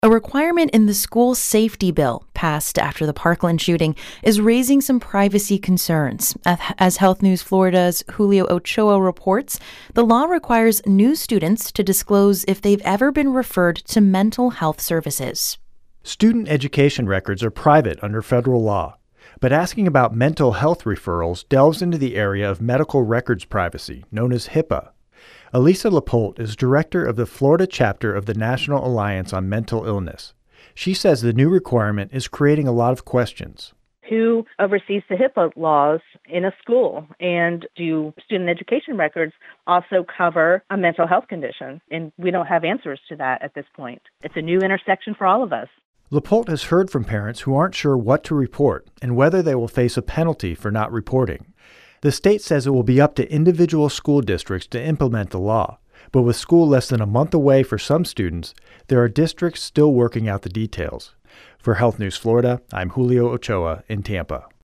A requirement in the school safety bill passed after the Parkland shooting is raising some privacy concerns. As Health News Florida's Julio Ochoa reports, the law requires new students to disclose if they've ever been referred to mental health services. Student education records are private under federal law, but asking about mental health referrals delves into the area of medical records privacy, known as HIPAA. Elisa Lapolte is director of the Florida chapter of the National Alliance on Mental Illness. She says the new requirement is creating a lot of questions. Who oversees the HIPAA laws in a school? And do student education records also cover a mental health condition? And we don't have answers to that at this point. It's a new intersection for all of us. Lapolte has heard from parents who aren't sure what to report and whether they will face a penalty for not reporting. The state says it will be up to individual school districts to implement the law, but with school less than a month away for some students, there are districts still working out the details. For Health News Florida, I'm Julio Ochoa in Tampa.